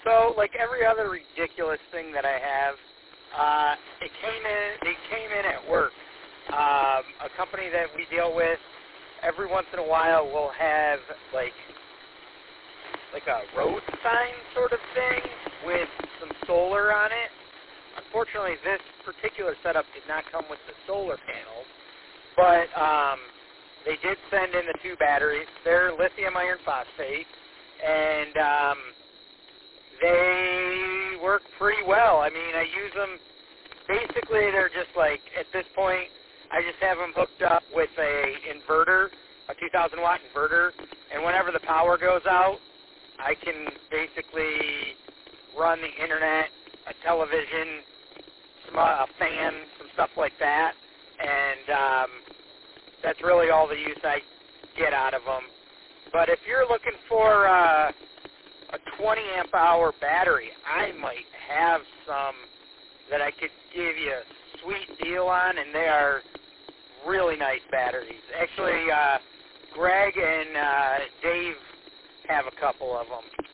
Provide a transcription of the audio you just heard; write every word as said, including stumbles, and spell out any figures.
So, like every other ridiculous thing that I have, uh, it came in. They came in at work. Um, a company that we deal with, every once in a while, will have like like a road sign sort of thing with some solar on it. Unfortunately, this particular setup did not come with the solar panels, but um, they did send in the two batteries. They're lithium iron phosphate, and um, they work pretty well. I mean, I use them, basically they're just like, at this point, I just have them hooked up with a inverter, a two thousand watt inverter, and whenever the power goes out, I can basically run the internet, a television, some, uh, a fan, some stuff like that, and um, that's really all the use I get out of them. But if you're looking for uh, a twenty amp hour battery, I might have some that I could give you a sweet deal on, and they are really nice batteries. Actually, uh, Greg and uh, Dave have a couple of them.